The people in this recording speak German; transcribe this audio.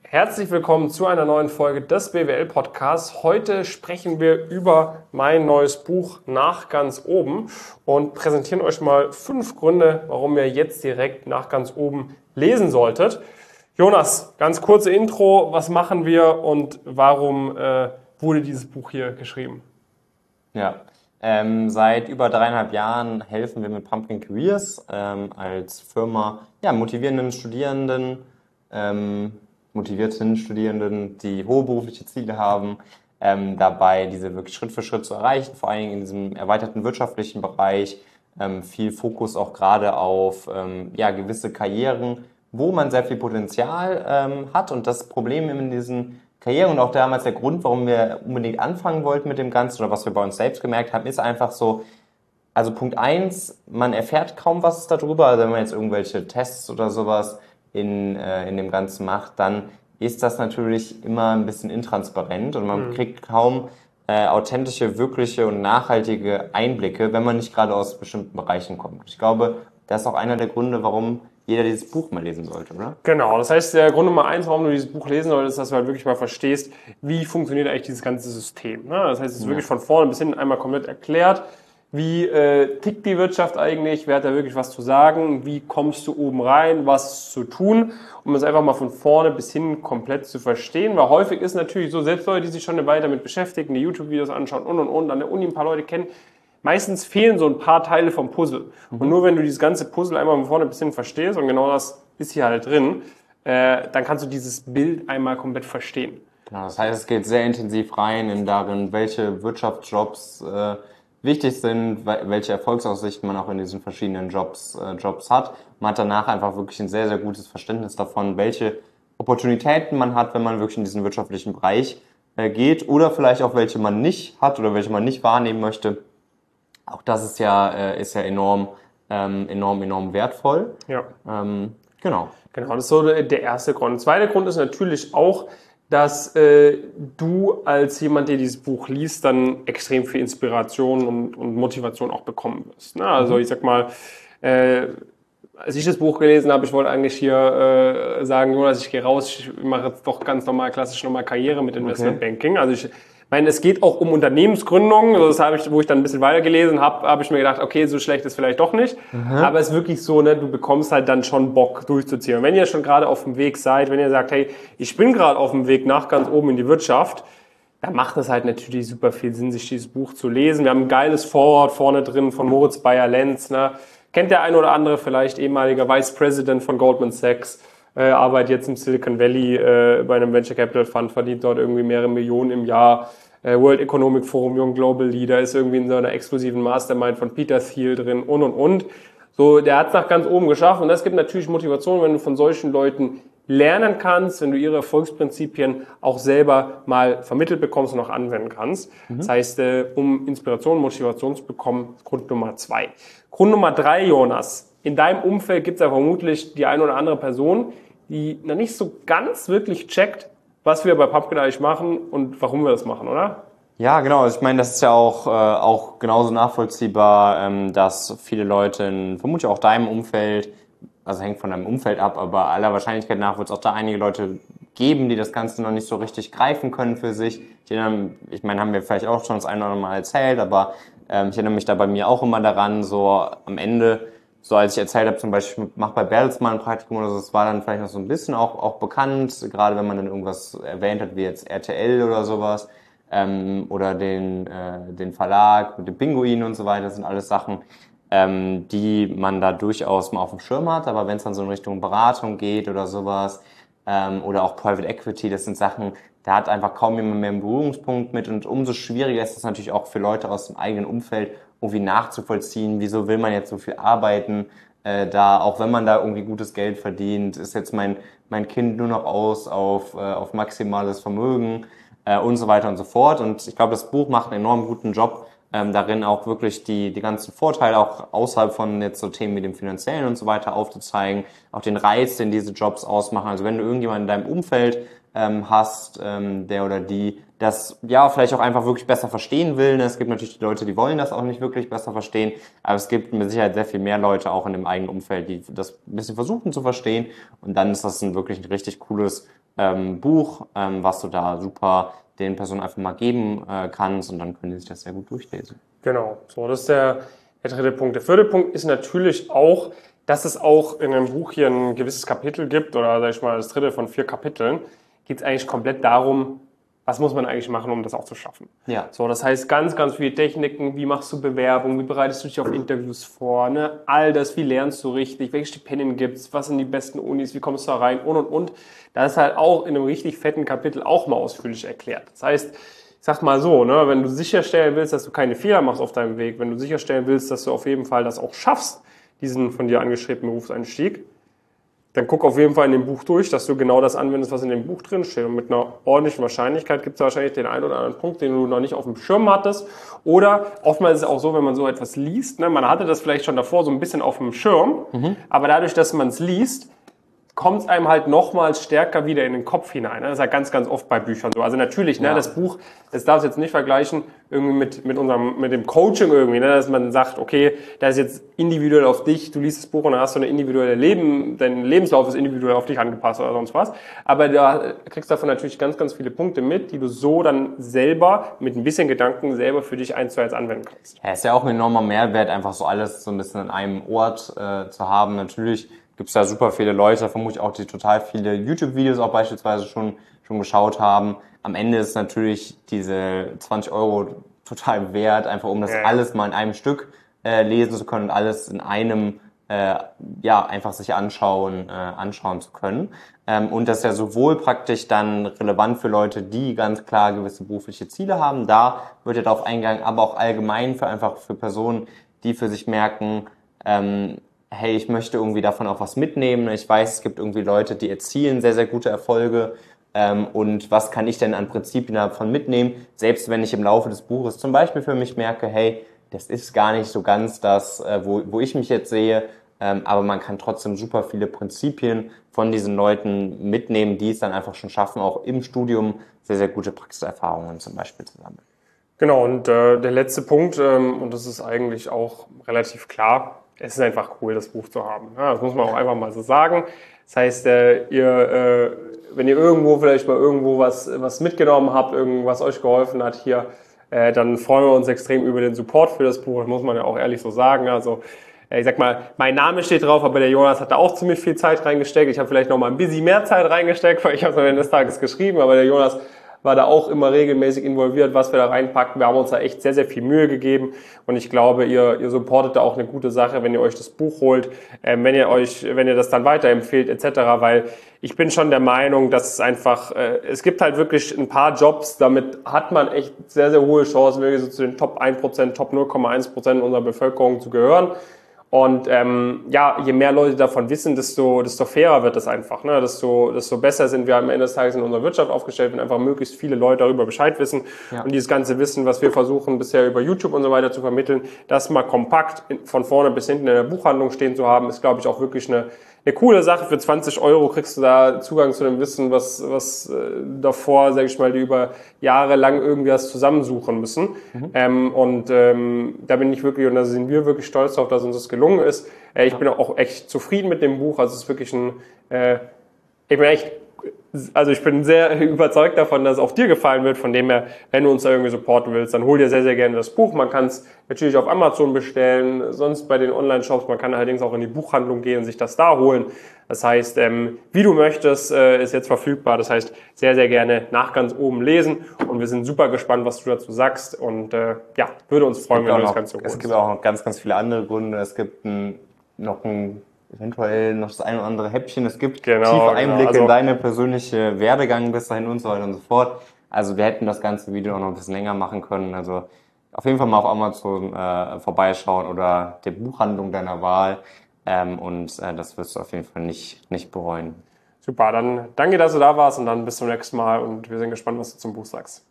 Herzlich willkommen zu einer neuen Folge des BWL-Podcasts. Heute sprechen wir über mein neues Buch Nach ganz oben und präsentieren euch mal 5 Gründe, warum ihr jetzt direkt nach ganz oben lesen solltet. Jonas, ganz kurze Intro, was machen wir und warum wurde dieses Buch hier geschrieben? Ja, seit über 3,5 Jahren helfen wir mit Pumpkin Careers als Firma motivierten Studierenden, die hohe berufliche Ziele haben, dabei diese wirklich Schritt für Schritt zu erreichen, vor allen Dingen in diesem erweiterten wirtschaftlichen Bereich, viel Fokus auch gerade auf gewisse Karrieren, wo man sehr viel Potenzial hat, und das Problem in diesen Karrieren und auch damals der Grund, warum wir unbedingt anfangen wollten mit dem Ganzen oder was wir bei uns selbst gemerkt haben, ist einfach so, also Punkt 1, man erfährt kaum was darüber, also wenn man jetzt irgendwelche Tests oder sowas in dem Ganzen macht, dann ist das natürlich immer ein bisschen intransparent und man kriegt kaum authentische, wirkliche und nachhaltige Einblicke, wenn man nicht gerade aus bestimmten Bereichen kommt. Ich glaube, das ist auch einer der Gründe, warum jeder dieses Buch mal lesen sollte, oder? Genau, das heißt, der Grund Nummer 1, warum du dieses Buch lesen solltest, ist, dass du halt wirklich mal verstehst, wie funktioniert eigentlich dieses ganze System. Ne? Das heißt, es ist wirklich von vorne bis hinten einmal komplett erklärt, wie tickt die Wirtschaft eigentlich, wer hat da wirklich was zu sagen, wie kommst du oben rein, was zu tun, um es einfach mal von vorne bis hin komplett zu verstehen, weil häufig ist natürlich so, selbst Leute, die sich schon eine Weile damit beschäftigen, die YouTube-Videos anschauen und an der Uni ein paar Leute kennen, meistens fehlen so ein paar Teile vom Puzzle. Und nur wenn du dieses ganze Puzzle einmal von vorne bis hin verstehst, und genau das ist hier halt drin, dann kannst du dieses Bild einmal komplett verstehen. Genau, das heißt, es geht sehr intensiv rein in darin, welche Wirtschaftsjobs wichtig sind, welche Erfolgsaussichten man auch in diesen verschiedenen Jobs hat. Man hat danach einfach wirklich ein sehr, sehr gutes Verständnis davon, welche Opportunitäten man hat, wenn man wirklich in diesen wirtschaftlichen Bereich geht, oder vielleicht auch welche man nicht hat oder welche man nicht wahrnehmen möchte. Auch das ist ja enorm wertvoll. Ja. Genau. Genau, das ist so der erste Grund. Der zweite Grund ist natürlich auch, dass du als jemand, der dieses Buch liest, dann extrem viel Inspiration und Motivation auch bekommen wirst. Ne? Also ich sag mal, als ich das Buch gelesen habe, ich wollte eigentlich hier sagen, Jonas, ich gehe raus, ich mache jetzt doch ganz normal, klassisch nochmal Karriere mit Investmentbanking. Also ich meine, es geht auch um Unternehmensgründung. Also das habe ich, wo ich dann ein bisschen weiter gelesen habe, habe ich mir gedacht, okay, so schlecht ist vielleicht doch nicht. Aber es ist wirklich so, ne, du bekommst halt dann schon Bock durchzuziehen. Und wenn ihr schon gerade auf dem Weg seid, wenn ihr sagt, hey, ich bin gerade auf dem Weg nach ganz oben in die Wirtschaft, dann macht es halt natürlich super viel Sinn, sich dieses Buch zu lesen. Wir haben ein geiles Vorwort vorne drin von Moritz Bayer-Lenz. Ne? Kennt der ein oder andere vielleicht, ehemaliger Vice President von Goldman Sachs, arbeitet jetzt im Silicon Valley bei einem Venture Capital Fund, verdient dort irgendwie mehrere Millionen im Jahr. World Economic Forum, Young Global Leader, ist irgendwie in so einer exklusiven Mastermind von Peter Thiel drin und. So, der hat es nach ganz oben geschafft, und das gibt natürlich Motivation, wenn du von solchen Leuten lernen kannst, wenn du ihre Erfolgsprinzipien auch selber mal vermittelt bekommst und auch anwenden kannst. Das heißt, um Inspiration und Motivation zu bekommen, Grund Nummer 2. Grund Nummer 3, Jonas. In deinem Umfeld gibt es ja vermutlich die eine oder andere Person, die noch nicht so ganz wirklich checkt, was wir bei Pumpkin eigentlich machen und warum wir das machen, oder? Ja, genau. Ich meine, das ist ja auch genauso nachvollziehbar, dass viele Leute, vermutlich auch deinem Umfeld, also hängt von deinem Umfeld ab, aber aller Wahrscheinlichkeit nach wird es auch da einige Leute geben, die das Ganze noch nicht so richtig greifen können für sich. Ich meine, haben wir vielleicht auch schon das eine oder andere Mal erzählt, aber ich erinnere mich da bei mir auch immer daran, so am Ende, so als ich erzählt habe, zum Beispiel, ich mache bei Bertelsmann ein Praktikum oder so, das war dann vielleicht noch so ein bisschen auch bekannt, gerade wenn man dann irgendwas erwähnt hat, wie jetzt RTL oder sowas, oder den Verlag mit dem Pinguin und so weiter. Das sind alles Sachen, die man da durchaus mal auf dem Schirm hat, aber wenn es dann so in Richtung Beratung geht oder sowas, oder auch Private Equity, das sind Sachen, da hat einfach kaum jemand mehr einen Berührungspunkt mit, und umso schwieriger ist es natürlich auch für Leute aus dem eigenen Umfeld, irgendwie nachzuvollziehen, wieso will man jetzt so viel arbeiten, auch wenn man da irgendwie gutes Geld verdient, ist jetzt mein Kind nur noch auf maximales Vermögen, und so weiter und so fort. Und ich glaube, das Buch macht einen enorm guten Job, darin auch wirklich die ganzen Vorteile auch außerhalb von jetzt so Themen wie dem Finanziellen und so weiter aufzuzeigen, auch den Reiz, den diese Jobs ausmachen. Also wenn du irgendjemanden in deinem Umfeld hast, der oder die das ja vielleicht auch einfach wirklich besser verstehen will. Ne? Es gibt natürlich die Leute, die wollen das auch nicht wirklich besser verstehen, aber es gibt mit Sicherheit sehr viel mehr Leute auch in dem eigenen Umfeld, die das ein bisschen versuchen zu verstehen, und dann ist das wirklich ein richtig cooles Buch, was du da super den Personen einfach mal geben kannst und dann können die sich das sehr gut durchlesen. Genau, so, das ist der dritte Punkt. Der vierte Punkt ist natürlich auch, dass es auch in einem Buch hier ein gewisses Kapitel gibt, oder sag ich mal das dritte von 4 Kapiteln, geht es eigentlich komplett darum, was muss man eigentlich machen, um das auch zu schaffen. Ja. So, das heißt ganz, ganz viele Techniken, wie machst du Bewerbung, wie bereitest du dich auf Interviews vor, ne? All das, wie lernst du richtig, welche Stipendien gibt's, was sind die besten Unis, wie kommst du da rein und. Das ist halt auch in einem richtig fetten Kapitel auch mal ausführlich erklärt. Das heißt, ich sag mal so, ne, wenn du sicherstellen willst, dass du keine Fehler machst auf deinem Weg, wenn du sicherstellen willst, dass du auf jeden Fall das auch schaffst, diesen von dir angestrebten Berufseinstieg, dann guck auf jeden Fall in dem Buch durch, dass du genau das anwendest, was in dem Buch drin steht. Und mit einer ordentlichen Wahrscheinlichkeit gibt es wahrscheinlich den einen oder anderen Punkt, den du noch nicht auf dem Schirm hattest. Oder oftmals ist es auch so, wenn man so etwas liest, ne, man hatte das vielleicht schon davor so ein bisschen auf dem Schirm, aber dadurch, dass man es liest, kommt es einem halt nochmals stärker wieder in den Kopf hinein. Das ist halt ganz, ganz oft bei Büchern so. Also natürlich, ne, das Buch, das darfst du jetzt nicht vergleichen irgendwie mit dem Coaching irgendwie, ne, dass man sagt, okay, das ist jetzt individuell auf dich, du liest das Buch und dann hast du eine individuelle dein Lebenslauf ist individuell auf dich angepasst oder sonst was. Aber da kriegst du davon natürlich ganz, ganz viele Punkte mit, die du so dann selber mit ein bisschen Gedanken selber für dich 1:1 anwenden kannst. Ja, ist ja auch ein enormer Mehrwert, einfach so alles so ein bisschen an einem Ort zu haben. Natürlich gibt es da super viele Leute, vermutlich auch, die total viele YouTube-Videos auch beispielsweise schon geschaut haben. Am Ende ist natürlich diese 20 € total wert, einfach um das alles mal in einem Stück lesen zu können und alles in einem einfach sich anschauen zu können. Und das ist ja sowohl praktisch dann relevant für Leute, die ganz klar gewisse berufliche Ziele haben, da wird ja darauf eingegangen, aber auch allgemein für Personen, die für sich merken, hey, ich möchte irgendwie davon auch was mitnehmen. Ich weiß, es gibt irgendwie Leute, die erzielen sehr, sehr gute Erfolge. Und was kann ich denn an Prinzipien davon mitnehmen? Selbst wenn ich im Laufe des Buches zum Beispiel für mich merke, hey, das ist gar nicht so ganz das, wo ich mich jetzt sehe. Aber man kann trotzdem super viele Prinzipien von diesen Leuten mitnehmen, die es dann einfach schon schaffen, auch im Studium sehr, sehr gute Praxiserfahrungen zum Beispiel zu sammeln. Genau, und der letzte Punkt, und das ist eigentlich auch relativ klar, es ist einfach cool, das Buch zu haben. Ja, das muss man auch einfach mal so sagen. Das heißt, wenn ihr irgendwo vielleicht mal was mitgenommen habt, irgendwas euch geholfen hat hier, dann freuen wir uns extrem über den Support für das Buch. Das muss man ja auch ehrlich so sagen. Also ich sag mal, mein Name steht drauf, aber der Jonas hat da auch ziemlich viel Zeit reingesteckt. Ich habe vielleicht noch mal ein bisschen mehr Zeit reingesteckt, weil ich habe es am Ende des Tages geschrieben, aber der Jonas war da auch immer regelmäßig involviert, was wir da reinpacken. Wir haben uns da echt sehr, sehr viel Mühe gegeben und ich glaube, ihr supportet da auch eine gute Sache, wenn ihr euch das Buch holt, wenn ihr das dann weiterempfehlt etc., weil ich bin schon der Meinung, dass es einfach, es gibt halt wirklich ein paar Jobs, damit hat man echt sehr, sehr hohe Chancen, wirklich so zu den Top 1%, Top 0,1% unserer Bevölkerung zu gehören. Und je mehr Leute davon wissen, desto fairer wird das einfach. Ne? Desto besser sind wir am Ende des Tages in unserer Wirtschaft aufgestellt, wenn einfach möglichst viele Leute darüber Bescheid wissen. Ja. Und dieses ganze Wissen, was wir versuchen bisher über YouTube und so weiter zu vermitteln, das mal kompakt von vorne bis hinten in der Buchhandlung stehen zu haben, ist, glaube ich, auch wirklich eine coole Sache. Für 20 € kriegst du da Zugang zu dem Wissen, was davor, sage ich mal, die über Jahre lang irgendwie was zusammensuchen müssen. Da bin ich wirklich, und da sind wir wirklich stolz drauf, dass uns das gelungen ist. Ich bin auch echt zufrieden mit dem Buch. Also es ist wirklich ich bin sehr überzeugt davon, dass es auch dir gefallen wird. Von dem her, wenn du uns da irgendwie supporten willst, dann hol dir sehr, sehr gerne das Buch. Man kann es natürlich auf Amazon bestellen, sonst bei den Online-Shops. Man kann allerdings auch in die Buchhandlung gehen und sich das da holen. Das heißt, wie du möchtest, ist jetzt verfügbar. Das heißt, sehr, sehr gerne nach ganz oben lesen. Und wir sind super gespannt, was du dazu sagst. Und würde uns freuen, wenn du das Ganze holst. Es gibt auch noch ganz, ganz viele andere Gründe. Es gibt eventuell noch das ein oder andere Häppchen. Es gibt tiefe Einblicke in deine persönliche Werdegang bis dahin und so weiter und so fort. Also wir hätten das ganze Video auch noch ein bisschen länger machen können. Also auf jeden Fall mal auf Amazon vorbeischauen oder der Buchhandlung deiner Wahl. Das wirst du auf jeden Fall nicht bereuen. Super, dann danke, dass du da warst und dann bis zum nächsten Mal und wir sind gespannt, was du zum Buch sagst.